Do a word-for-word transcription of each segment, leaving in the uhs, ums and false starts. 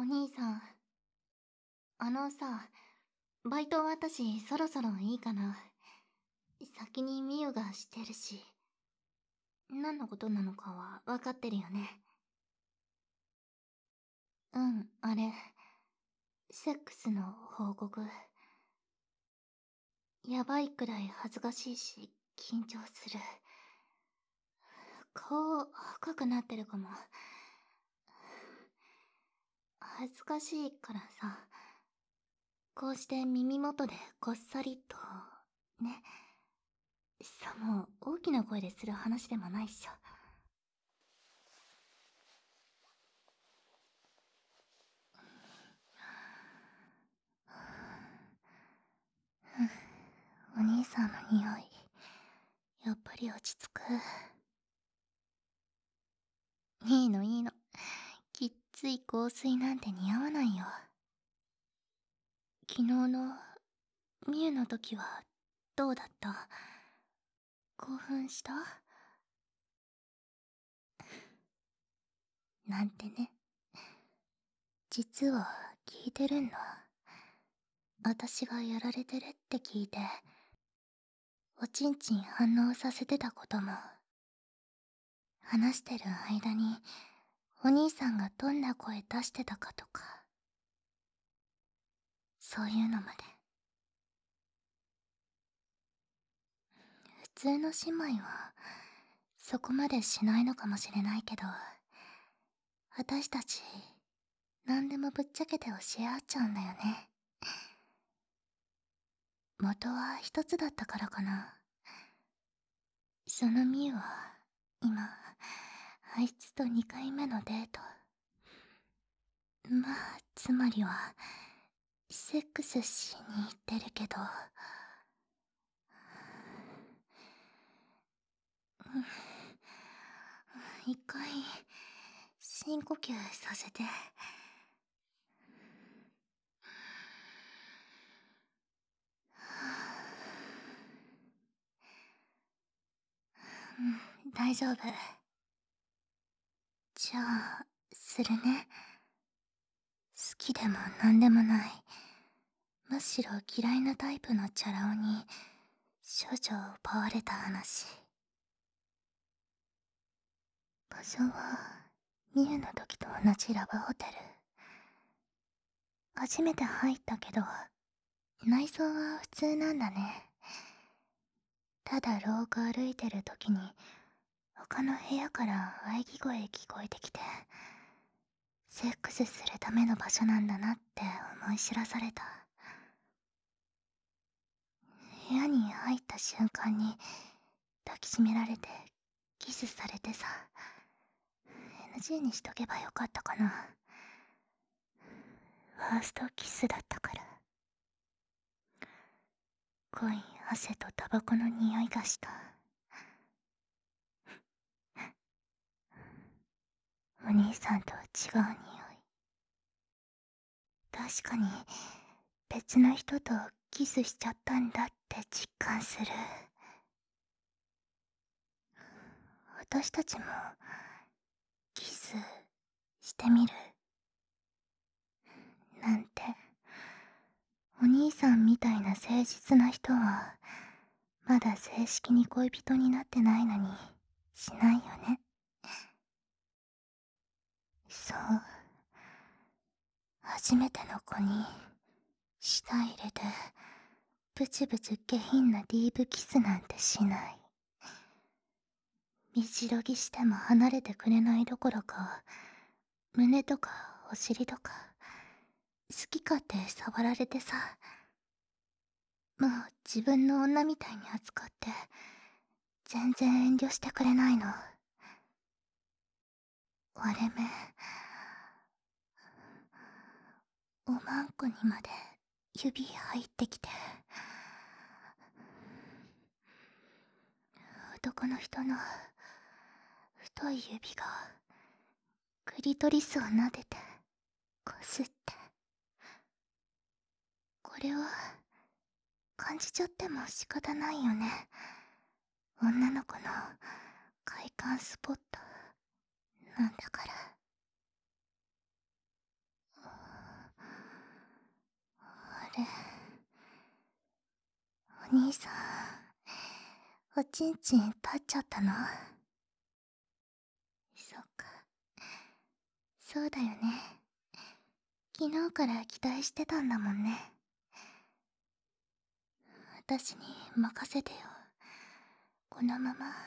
お兄さん、あのさ、バイト私そろそろいいかな。先にミユがしてるし、何のことなのかは分かってるよね。うん、あれ、セックスの報告。やばいくらい恥ずかしいし、緊張する。顔赤くなってるかも。恥ずかしいからさ、こうして耳元でこっそりと、ね。さも大きな声でする話でもないっしょ。お兄さんの匂い、やっぱり落ち着く。いいのいいの。きっつい香水なんて似合わないよ。昨日のミユの時はどうだった？興奮した？なんてね。実は聞いてるんだ。私がやられてるって聞いて、おちんちん反応させてたことも、話してる間にお兄さんがどんな声出してたかとか、そういうのまで。普通の姉妹はそこまでしないのかもしれないけど、私たち何でもぶっちゃけて教え合っちゃうんだよね。元は一つだったからかな。そのミユは今あいつとにかいめのデート。まあつまりはセックスしに行ってるけど、一回深呼吸させて。うん、大丈夫。じゃあするね。好きでもなんでもない、むしろ嫌いなタイプのチャラ男に少女を奪われた話。場所はミユの時と同じラブホテル。初めて入ったけど、内装は普通なんだね。ただ廊下歩いてる時に他の部屋から喘ぎ声聞こえてきて、セックスするための場所なんだなって思い知らされた。部屋に入った瞬間に抱きしめられてキスされてさ、 エヌジー にしとけばよかったかな。ファーストキスだったから。濃い汗とタバコの匂いがした。お兄さんとは違う匂い。確かに別の人とキスしちゃったんだって実感する。私たちもキスしてみる？なんて。お兄さんみたいな誠実な人はまだ正式に恋人になってないのにしないよね。そう、初めての子に舌入れてブチブチ下品なディープキスなんてしない。身白ぎしても離れてくれないどころか、胸とかお尻とか好き勝手触られてさ、もう自分の女みたいに扱って全然遠慮してくれないの。割れ目、おまんこにまで指入ってきて、男の人の太い指がクリトリスを撫でてこすって。これは感じちゃっても仕方ないよね。女の子の快感スポットなんだから。 れ、お兄さん、おちんちん立っちゃったの？そっか。そうだよね。昨日から期待してたんだもんね。私に任せてよ。このまま。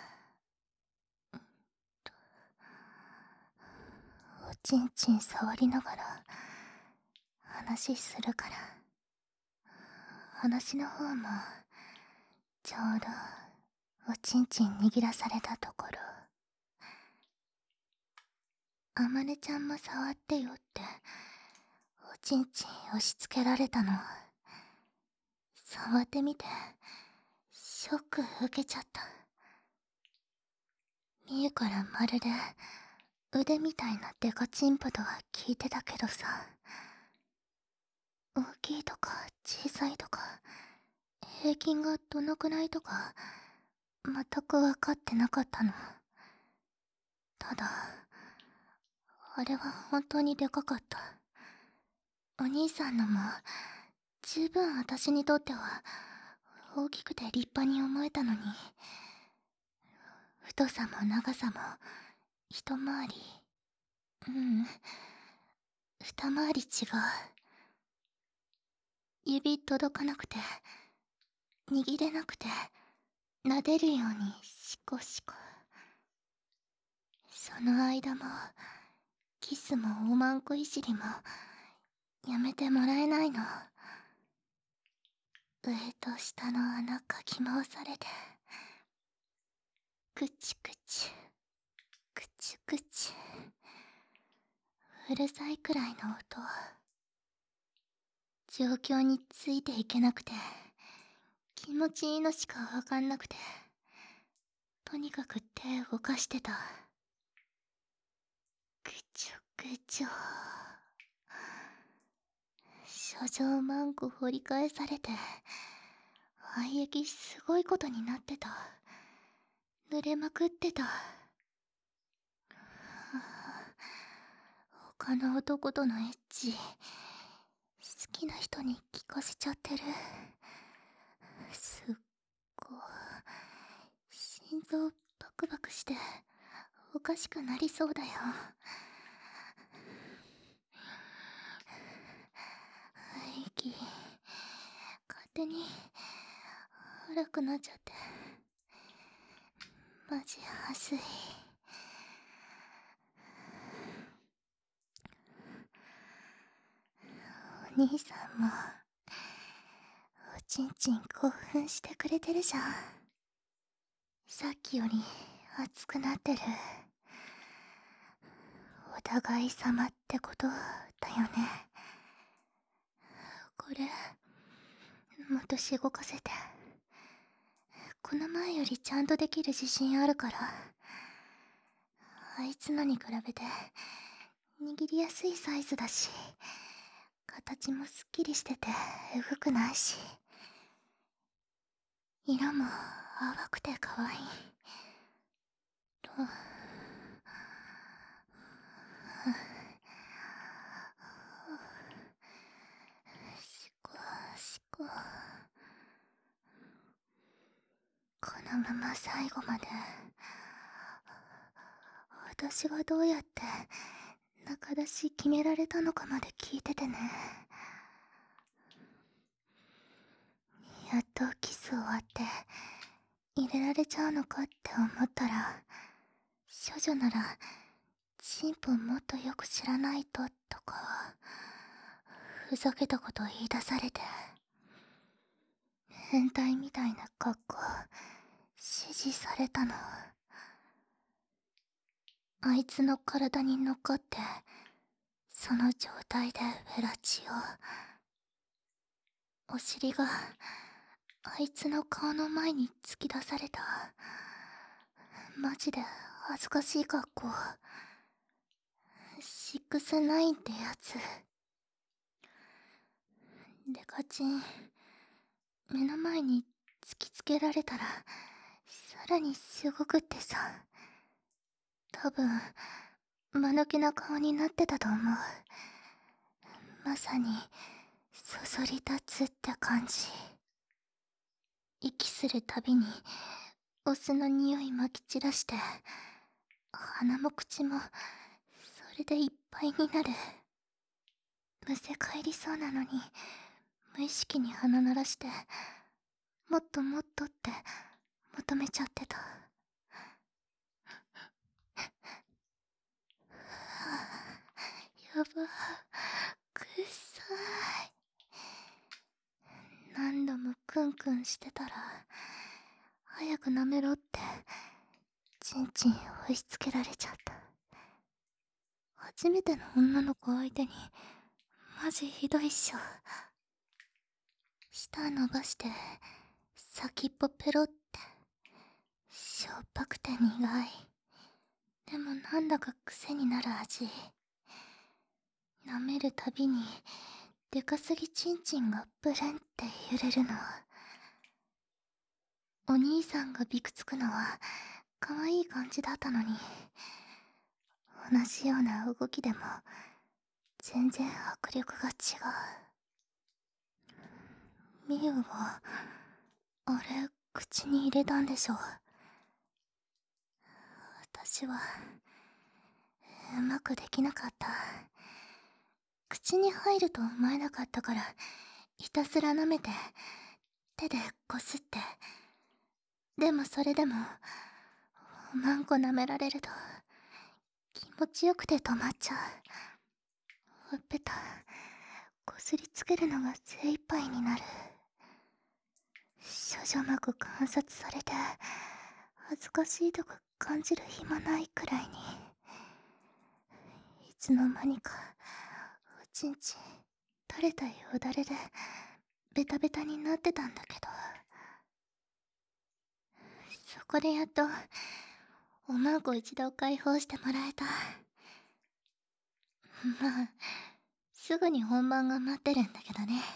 おちんちん触りながら話するから。話の方もちょうどおちんちん握らされたところ。あまねちゃんも触ってよっておちんちん押し付けられたの。触ってみてショック受けちゃった。みゆからまるで腕みたいなデカチンポとは聞いてたけどさ、大きいとか小さいとか平均がどのくらいとか全く分かってなかったの。ただあれは本当にでかかった。お兄さんのも十分私にとっては大きくて立派に思えたのに、太さも長さも一回り、うん、二回り違う。指届かなくて握れなくて撫でるようにシコシコ。その間もキスもおまんこいじりもやめてもらえないの。上と下の穴かき回されて、クチクチクチクチ、うるさいくらいの音。状況についていけなくて気持ちいいのしかわかんなくて、とにかく手動かしてた。ぐちょぐちょ。処女マンコ掘り返されて愛液すごいことになってた。濡れまくってた。はあ、他の男とのエッチ好きな人に聞かせちゃってる。すっご心臓バクバクしておかしくなりそうだよ。息勝手に荒くなっちゃってマジはずい。お兄さんもおちんちん興奮してくれてるじゃん。さっきより熱くなってる。お互い様ってことだよね。これもっとしごかせて。この前よりちゃんとできる自信あるから。あいつのに比べて握りやすいサイズだし、形もすっきりしててえぐくないし、色も淡くて可愛いと。しこしこ。このまま最後まで私がどうやって中出し決められたのかまで聞いててね。やっとキス終わって入れられちゃうのかって思ったら、処女ならチンポもっとよく知らないととかふざけたこと言い出されて、変態みたいな格好指示されたの。あいつの体に乗っかってその状態でフェラチオ。お尻があいつの顔の前に突き出された。マジで恥ずかしい格好。シックスナインってやつ。デカチン目の前に突きつけられたらさらにすごくってさ、多分間抜けな顔になってたと思う。まさにそそり立つって感じ。息するたびにお酢の匂いまき散らして、鼻も口もそれでいっぱいになる。むせ返りそうなのに無意識に鼻鳴らして、もっともっとって求めちゃってた。はあ、やば、くっさい。何度もクンクンしてたら、早く舐めろってチンチン押し付けられちゃった。初めての女の子相手にマジひどいっしょ。舌伸ばして先っぽペロって、しょっぱくて苦い。でもなんだか癖になる味。舐めるたびにでかすぎチンチンがブレンって揺れるの。お兄さんがビクつくのは可愛い感じだったのに、同じような動きでも全然迫力が違う。ミウはあれ口に入れたんでしょう。私はうまくできなかった。口に入ると思えなかったから、ひたすら舐めて手でこすって。でもそれでもおまんこ舐められると気持ちよくて止まっちゃう。ほっぺたこすりつけるのが精一杯になる。少女膜観察されて恥ずかしいとか感じる暇ないくらいに、いつの間にかおちんちん垂れたよだれでベタベタになってたんだけど、そこでやっとおまんこ一度解放してもらえた。まあすぐに本番が待ってるんだけどね。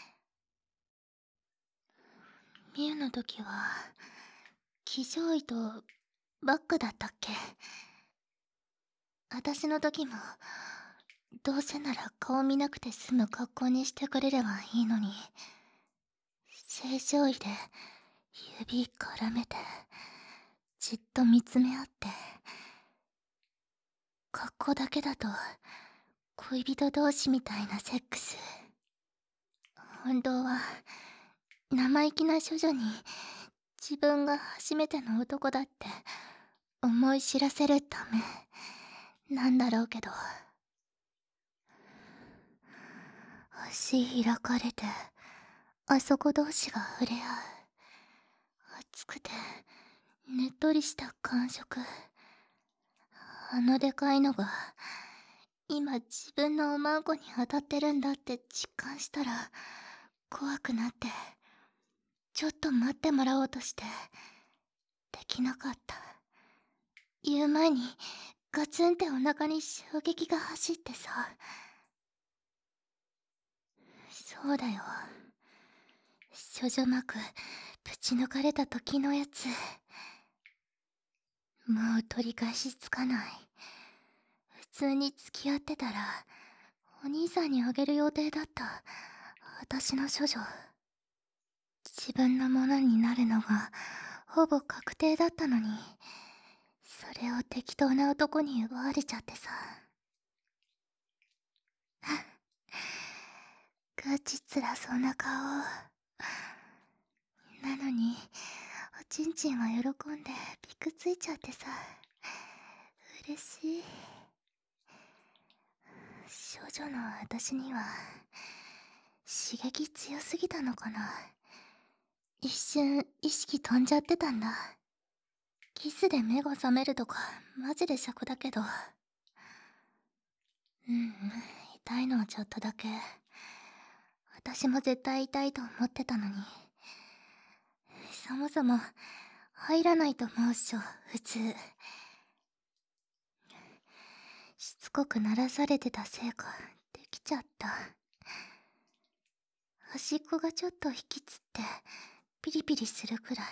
ミュウの時は騎乗位とバックだったっけ。私の時もどうせなら顔見なくて済む格好にしてくれればいいのに、正常位で指絡めてじっと見つめ合って、格好だけだと恋人同士みたいなセックス。本当は生意気な処女に自分が初めての男だって思い知らせるためなんだろうけど、足開かれてあそこ同士が触れ合う。熱くてねっとりした感触。あのでかいのが今自分のおまんこに当たってるんだって実感したら怖くなって、ちょっと待ってもらおうとしてできなかった。言う前にガツンってお腹に衝撃が走ってさ。そうだよ、処女膜ぶち抜かれた時のやつ。もう取り返しつかない。普通に付き合ってたらお兄さんにあげる予定だった私の処女、自分のものになるのがほぼ確定だったのに、それを適当な男に奪われちゃってさ。ガチ辛そうな顔。なのにおちんちんは喜んでピクついちゃってさ、嬉しい。少女の私には刺激強すぎたのかな。一瞬意識飛んじゃってたんだ。キスで目が覚めるとかマジで尺だけど。うん、痛いのはちょっとだけ。私も絶対痛いと思ってたのに。そもそも入らないと思うっしょ、普通。しつこく鳴らされてたせいかできちゃった。端っこがちょっと引きつってピリピリするくらい。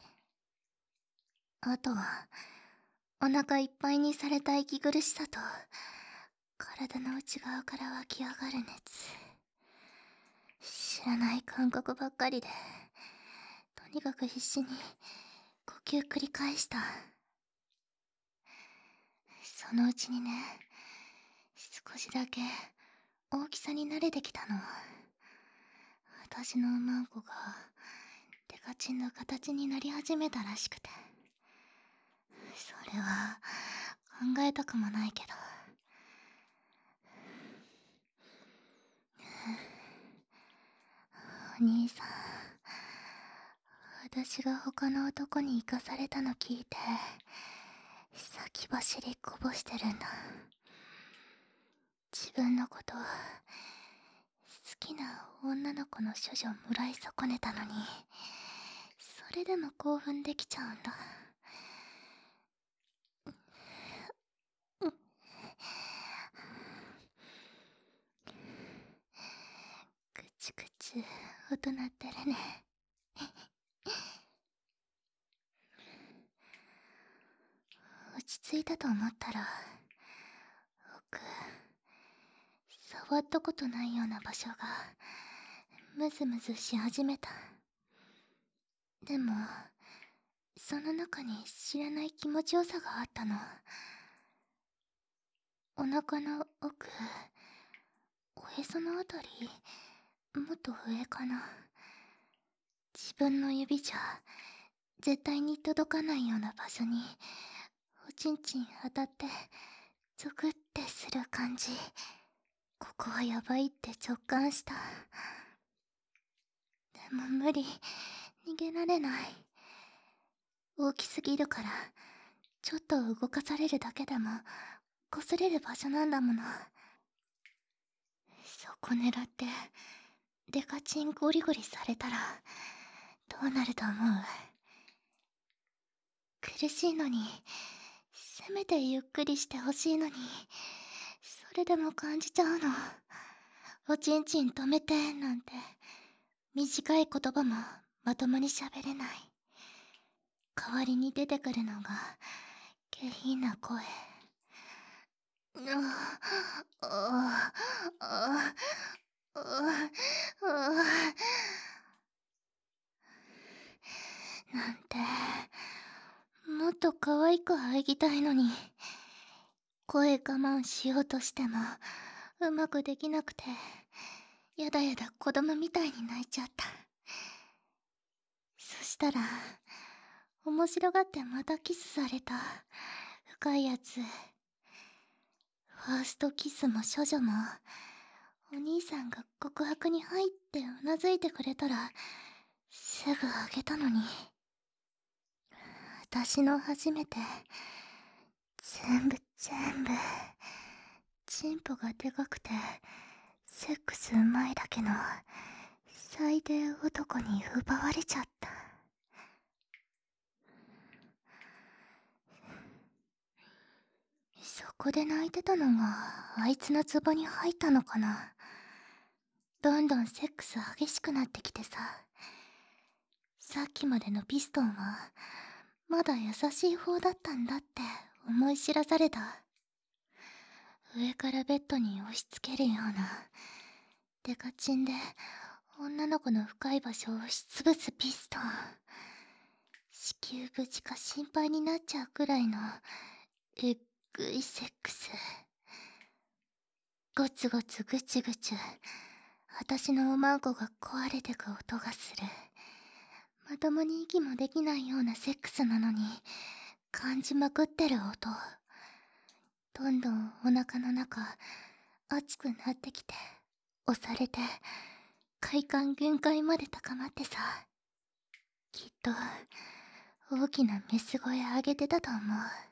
あとはお腹いっぱいにされた息苦しさと体の内側から湧き上がる熱。 知らない感覚ばっかりで、とにかく必死に呼吸繰り返した。そのうちにね、少しだけ大きさに慣れてきたの。私のマンコがデカチンの形になり始めたらしくて、それは考えたくもないけど。お兄さん、私が他の男に生かされたの聞いて先走りこぼしてるんだ。自分のこと好きな女の子の処女もらい損ねたのに、それでも興奮できちゃうんだ。ぐちぐち音鳴ってるね。落ち着いたと思ったら、奥触ったことないような場所がムズムズし始めた。でもその中に知らない気持ちよさがあったの。お腹の奥、おへそのあたり、もっと上かな。自分の指じゃ絶対に届かないような場所におちんちん当たってゾクってする感じ。ここはやばいって直感した。でも無理、逃げられない。大きすぎるからちょっと動かされるだけでも擦れる場所なんだもの。そこ狙ってデカチンゴリゴリされたらどうなると思う？苦しいのに、せめてゆっくりしてほしいのに、それでも感じちゃうの。おちんちん止めてなんて短い言葉もまともに喋れない。代わりに出てくるのが下品な声。ああああああなんて、もっと可愛く入りたいのに、声我慢しようとしてもうまくできなくて、やだやだ子供みたいに泣いちゃった。そしたら面白がってまたキスされた。深いやつ。ファーストキスも処女も、お兄さんが告白に入ってうなずいてくれたらすぐあげたのに。私の初めて全部全部チンポがでかくてセックスうまいだけの最低男に奪われちゃった。そこで泣いてたのがあいつの壺に入ったのかな。どんどんセックス激しくなってきてさ、さっきまでのピストンはまだ優しい方だったんだって思い知らされた。上からベッドに押し付けるようなデカチンで女の子の深い場所を押しつぶすピストン。子宮無事か心配になっちゃうくらいのえっぐいセックス。ゴツゴツぐちぐち私のおまんこが壊れてく音がする。まともに息もできないようなセックスなのに感じまくってる音。どんどんお腹の中熱くなってきて、押されて快感限界まで高まってさ、きっと大きなメス声上げてたと思う。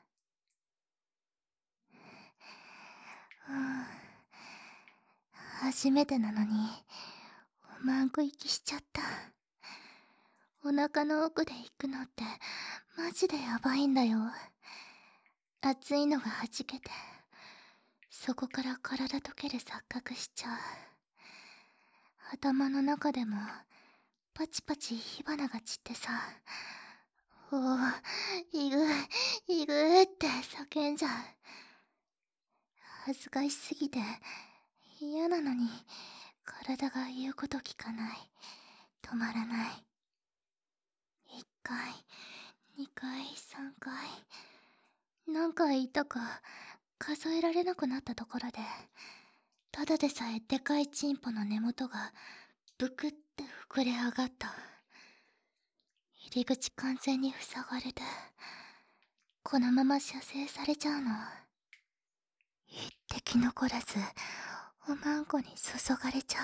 うん、初めてなのにおまんこ息しちゃった。お腹の奥で行くのってマジでやばいんだよ。熱いのがはじけて、そこから体溶ける錯覚しちゃう。頭の中でもパチパチ火花が散ってさ、おお、いぐ、いぐって叫んじゃう。恥ずかしすぎて嫌なのに体が言うこと聞かない。止まらない。一回、二回、三回。何回言ったか数えられなくなったところで、ただでさえでかいチンポの根元がブクって膨れ上がった。入り口完全に塞がれて、このまま射精されちゃうの。一滴残らずおまんこに注がれちゃ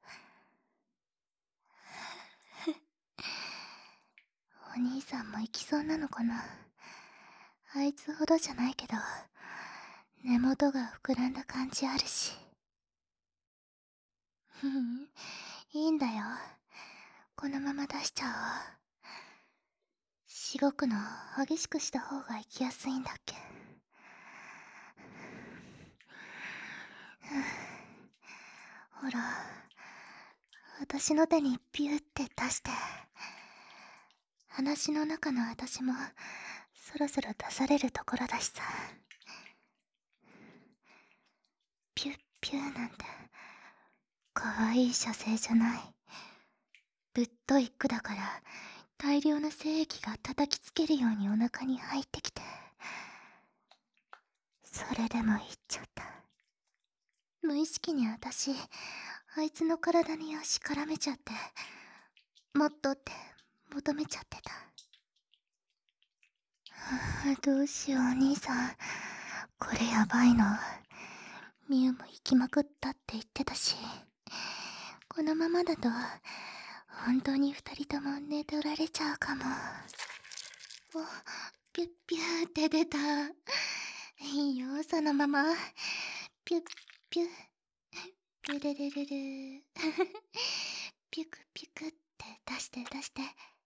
う。お兄さんも行きそうなのかな。あいつほどじゃないけど、根元が膨らんだ感じあるし。ふん、いいんだよ。このまま出しちゃおう。しごくの激しくした方が行きやすいんだっけ。ほら、私の手にピューって出して。話の中の私もそろそろ出されるところだしさ。ピュッピューなんてかわいい射精じゃない。ぶっとい句だから大量の精液が叩きつけるようにお腹に入ってきて、それでも言っちゃった。無意識に私あいつの体に足絡めちゃって、もっとって求めちゃってた。はあ、どうしよう。お兄さんこれやばいの。ミュウも行きまくったって言ってたし、このままだと本当に二人とも寝取られちゃうかも。お、ピュッピューって出た。いいよそのまま。ピュッピュッ、ルルルルルピュクピュクって出して出して。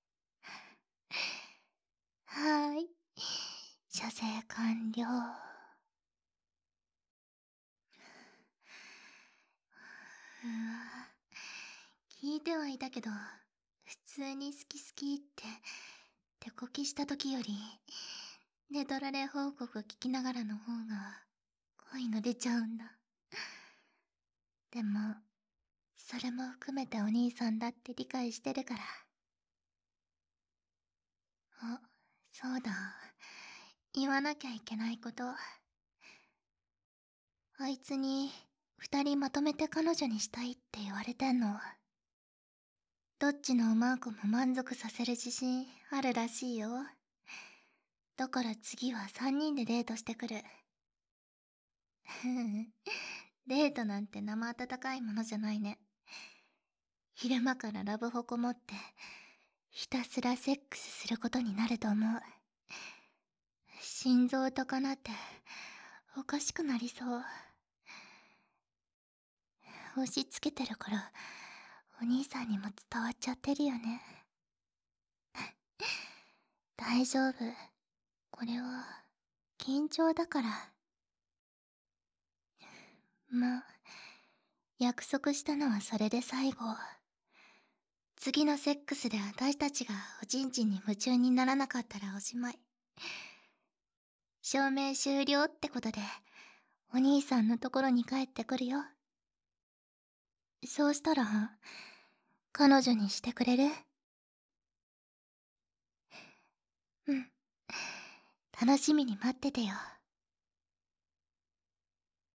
はーい、射精完了。うわ、聞いてはいたけど、普通に好き好きって手こきした時より寝取られ報告聞きながらの方が恋の出ちゃうんだ。でもそれも含めてお兄さんだって理解してるから。あ、そうだ、言わなきゃいけないこと。あいつに二人まとめて彼女にしたいって言われてんの。どっちのおまんこも満足させる自信あるらしいよ。だから次は三人でデートしてくる。ふん、デートなんて生温かいものじゃないね。昼間からラブホこもってひたすらセックスすることになると思う。心臓とかなっておかしくなりそう。押し付けてるからお兄さんにも伝わっちゃってるよね。大丈夫、これは緊張だから。まあ約束したのはそれで最後。次のセックスで私たちがおちんちんに夢中にならなかったらおしまい。証明終了ってことでお兄さんのところに帰ってくるよ。そうしたら彼女にしてくれる？うん、楽しみに待っててよ。